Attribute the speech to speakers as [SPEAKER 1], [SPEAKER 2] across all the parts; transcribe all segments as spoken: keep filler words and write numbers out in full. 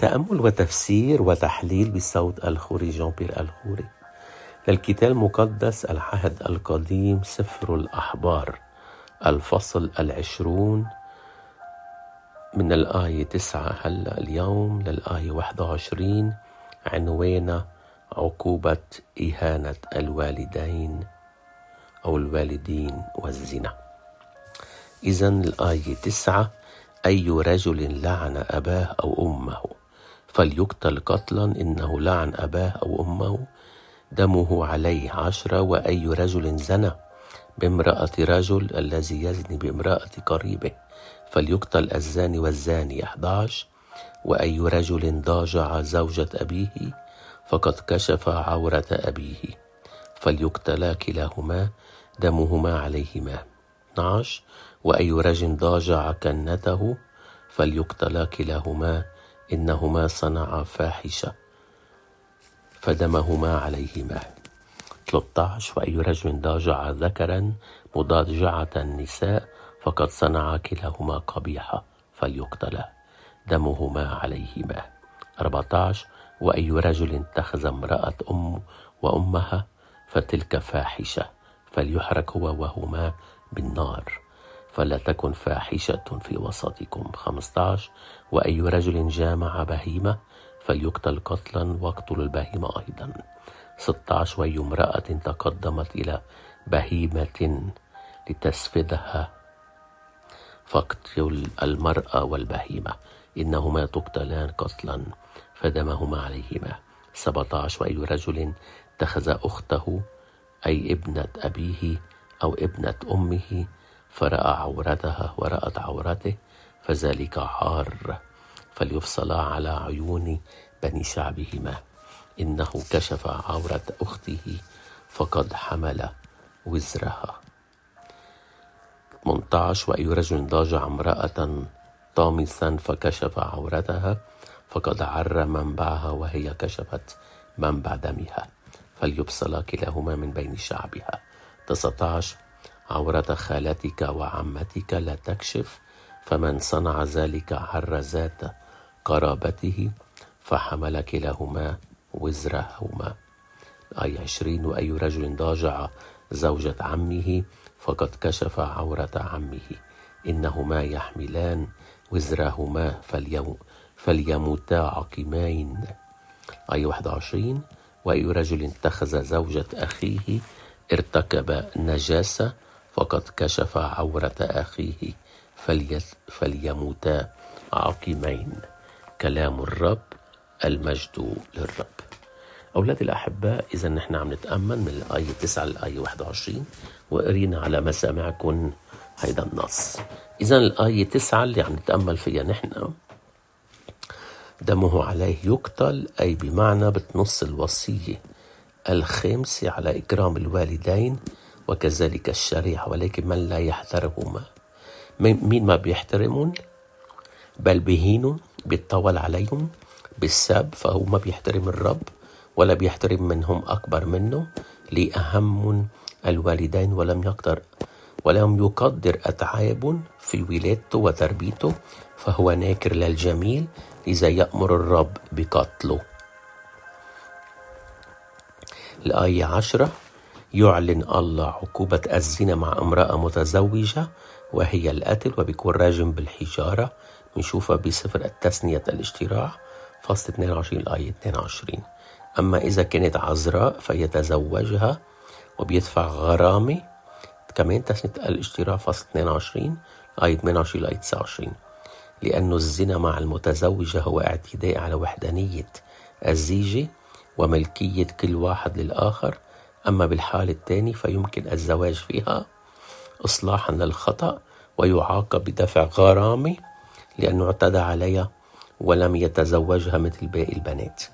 [SPEAKER 1] تأمل وتفسير وتحليل بصوت الخوري جان بيير الخوري للكتاب المقدس العهد القديم سفر الأحبار الفصل العشرون من الآية تسعة هلأ اليوم للآية واحد وعشرين، عنوان عقوبة إهانة الوالدين أو الوالدين والزنا. إذن الآية تسعة: أي رجل لعن أباه أو أمه فليقتل قتلا، إنه لعن أباه أو أمه دمه عليه عشرة. وأي رجل زنى بامرأة رجل الذي يزني بامرأة قريبه فليقتل الزاني والزاني. أحد عشر: وأي رجل ضاجع زوجة أبيه فقد كشف عورة أبيه فليقتلا كلاهما دمهما عليهما. اثني عشر: وأي رجل ضاجع كنته فليقتلا كلاهما، إنهما صنعا فاحشة فدمهما عليهما. ثلاثة عشر: وأي رجل ضاجع ذكرا مضاجعة النساء فقد صنعا كلاهما قبيحة فليقتلا دمهما عليهما. أربعة عشر: وأي رجل اتخذ امرأة أم وأمها فتلك فاحشة فليحرق هو وهما بالنار، فلا تكن فاحشة في وسطكم. خمسة عشر: وأي رجل جامع بهيمة فليقتل قتلا واقتلوا البهيمة أيضا. ستة عشر: وأي امرأة تقدمت إلى بهيمة لتسفدها فاقتل المرأة والبهيمة، إنهما تقتلان قتلا فدمهما عليهما. سبعة عشر: وأي رجل اتخذ أخته أي ابنة أبيه أو ابنة أمه فرأى عورتها ورأت عورته فذلك عار، فليفصلا على عيون بني شعبهما، إنه كشف عورة أخته فقد حمل وزرها. ثمانية عشر: وأي رجل ضاجع امرأة طامسا فكشف عورتها فقد عر منبعها وهي كشفت منبع دمها، فليفصلا كلاهما من بين شعبها. تسعة عشر: عورة خالتك وعمتك لا تكشف، فمن صنع ذلك عر ذات قرابته فحمل كلاهما وزرهما. آية عشرين: وأي رجل ضاجع زوجة عمه فقد كشف عورة عمه، إنهما يحملان وزرهما فليموتا عقيمين. آية واحد وعشرين: وأي رجل اتخذ زوجة أخيه ارتكب نجاسة فقد كشف عورة أخيه فليموتا عقيمين. كلام الرب، المجد للرب. أولادي الأحباء، إذا نحن عم نتأمل من الآية تسعة للآية واحد وعشرين وقرينا على مسامعكم هيدا النص. إذا الآية تسعة اللي عم نتأمل فيها نحن: دمه عليه يقتل، أي بمعنى بتنص الوصية الخامسة على إكرام الوالدين وكذلك الشريعة، ولكن من لا يحترمهما، مين ما بيحترمون بل بيهينون بيتطاول عليهم بالسب، فهو ما بيحترم الرب ولا بيحترم منهم أكبر منه، لأهم الوالدين ولم يقدر ولم يقدر أتعاب في ولادته وتربيته، فهو ناكر للجميل، لذا يأمر الرب بقتله. الآية عشرة: يعلن الله عقوبة الزنا مع امرأة متزوجة وهي القتل، وبيكون راجم بالحجارة. بنشوفها بسفر التثنية الاشتراع فصل اثنين وعشرين الآية اثنين وعشرين. أما إذا كانت عذراء فيتزوجها وبيدفع غرامة، كمان تثنية الاشتراع فصل اثنين وعشرين آية ثمانية وعشرين الآية تسعة وعشرين. لأن الزنا مع المتزوجة هو اعتداء على وحدانية الزيجة وملكية كل واحد للآخر. أما بالحالة الثانية فيمكن الزواج فيها إصلاحا للخطأ ويعاقب بدفع غرامة لأنه اعتدى عليها ولم يتزوجها مثل باقي البنات.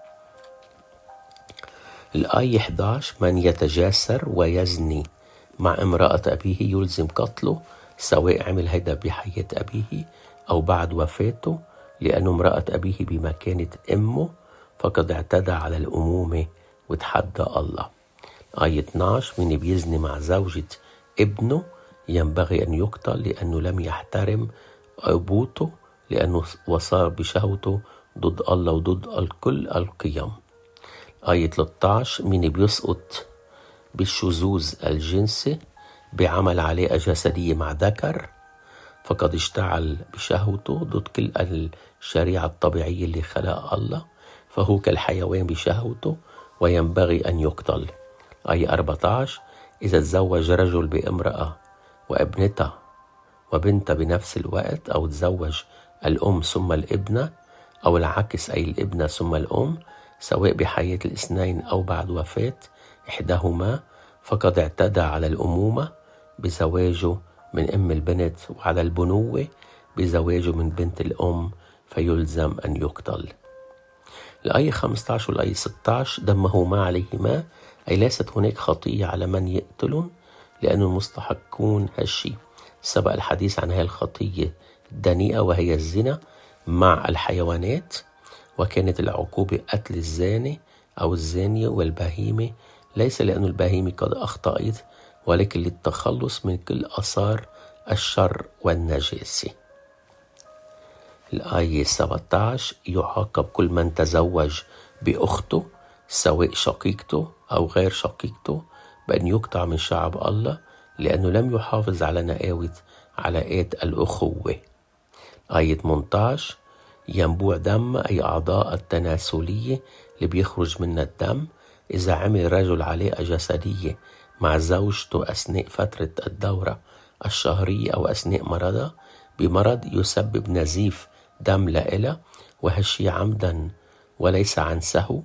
[SPEAKER 1] الآية إحدى عشر: من يتجاسر ويزني مع امرأة أبيه يلزم قتله، سواء عمل هيدا بحياة أبيه أو بعد وفاته، لأنه امرأة أبيه بمكانة أمه فقد اعتدى على الأمومة وتحدى الله. آية اثني عشر: من بيزني مع زوجة ابنه ينبغي أن يقتل، لأنه لم يحترم أبوته، لأنه وصار بشهوته ضد الله وضد الكل القيم. آية ثلاثة عشر مين بيسقط بالشذوذ الجنسي بعمل علاقة جسدية مع ذكر فقد اشتعل بشهوته ضد كل الشريعة الطبيعية اللي خلقها الله، فهو كالحيوان بشهوته وينبغي أن يقتل. آية أربعة عشر إذا تزوج رجل بامرأة وابنتها وبنتها بنفس الوقت، أو تزوج الأم ثم الابنة، أو العكس أي الابنة ثم الأم، سواء بحياة الاثنين أو بعد وفاة إحداهما، فقد اعتدى على الأمومة بزواجه من أم البنت، وعلى البنوة بزواجه من بنت الأم، فيلزم أن يقتل. الآية خمسة عشر والآية ستة عشر دمه ما عليهما، أي ليست هناك خطية على من يقتلون لأنهم مستحقون هالشي. سبق الحديث عن هذه الخطية الدنيئة وهي الزنا مع الحيوانات، وكانت العقوبة قتل الزاني أو الزانية والبهيمة، ليس لأن البهيمة قد أخطأت، ولكن للتخلص من كل آثار الشر والنجاسة. الآية سبعة عشر يعاقب كل من تزوج بأخته سواء شقيقته أو غير شقيقته بأن يقطع من شعب الله لأنه لم يحافظ على نقاوة علاقات الأخوة. آية ثمانية عشر ينبوع دم أي أعضاء التناسلية اللي بيخرج منها الدم. إذا عمل رجل علاقة جسدية مع زوجته أثناء فترة الدورة الشهرية أو أثناء مرضها بمرض يسبب نزيف دم لإلها، وهالشي عمدا وليس عن سهو،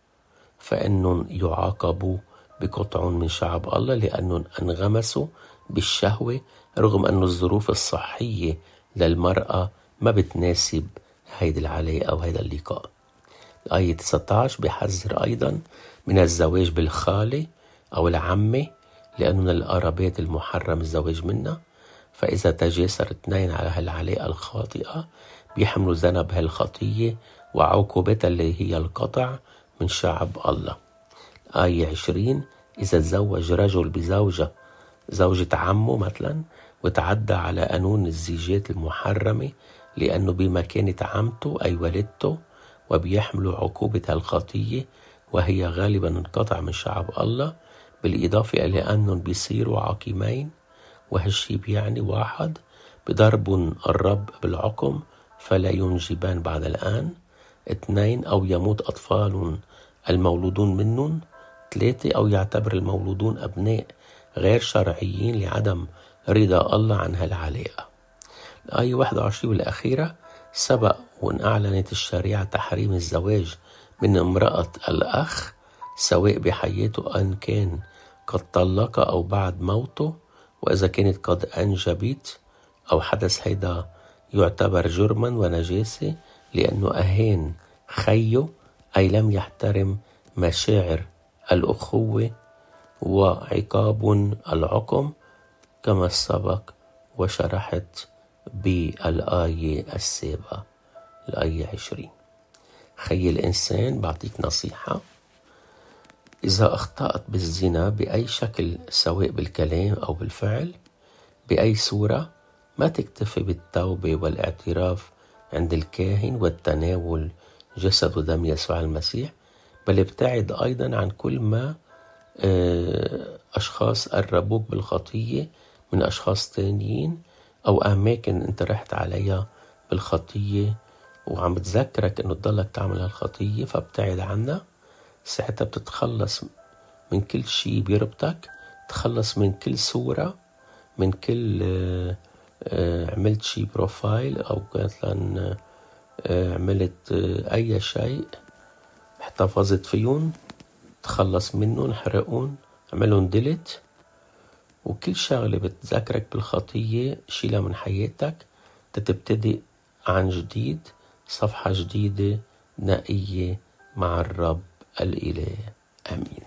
[SPEAKER 1] فإنهم يعاقبوا بقطع من شعب الله لأنهم انغمسوا بالشهوة، رغم أن الظروف الصحية للمرأة ما بتناسب هيدا العلاقة أو هيدا اللقاء. الآية تسعة عشر بيحذر أيضا من الزواج بالخالة أو العمة لأنه من القرابات المحرم الزواج منها، فإذا تجاسر اثنين على هالعلاقة الخاطئة بيحملوا ذنب هالخطية وعقوبتها اللي هي القطع من شعب الله. آية عشرين إذا تزوج رجل بزوجة زوجة عمه مثلا وتعدى على قانون الزيجات المحرمة لأنه بمكانة عمته أي والدته، وبيحملوا عقوبة هالخطية وهي غالبا انقطع من شعب الله، بالإضافة إلى أنهم بيصيروا عقيمين، وهالشي بيعني واحد بضرب الرب بالعقم فلا ينجبان بعد الآن، اثنين أو يموت أطفال المولودون منهم، ثلاثة أو يعتبر المولودون أبناء غير شرعيين لعدم رضا الله عن هالعلاقة. الآية واحد وعشرين والأخيرة سبق وأن أعلنت الشريعة تحريم الزواج من امرأة الأخ سواء بحياته أن كان قد طلق أو بعد موته، وإذا كانت قد أنجبت أو حدث هيدا يعتبر جرما ونجاسة لأنه أهين خيه أي لم يحترم مشاعر الأخوة، وعقاب العقم كما سبق وشرحت بالآية السابقة الآية عشرين. خي الإنسان بعطيك نصيحة، إذا أخطأت بالزنا بأي شكل سواء بالكلام أو بالفعل بأي صورة، ما تكتفي بالتوبة والاعتراف عند الكاهن والتناول جسد ودم يسوع المسيح، بل ابتعد أيضا عن كل ما أشخاص قربوك بالخطية من أشخاص تانيين أو أماكن أنت رحت عليها بالخطية وعم بتذكرك أنه تضلك تعمل هالخطية، فابتعد عنها. ساعتها بتتخلص من كل شيء بيربطك، تخلص من كل صورة، من كل عملت شيء بروفايل أو مثلا عملت أي شيء احتفظت فيهم، تخلص منهم، حرقون، عملهم ديليت، وكل شغلة بتذكرك بالخطية شيلها من حياتك، تتبتدئ عن جديد صفحة جديدة نقية مع الرب الإله. آمين.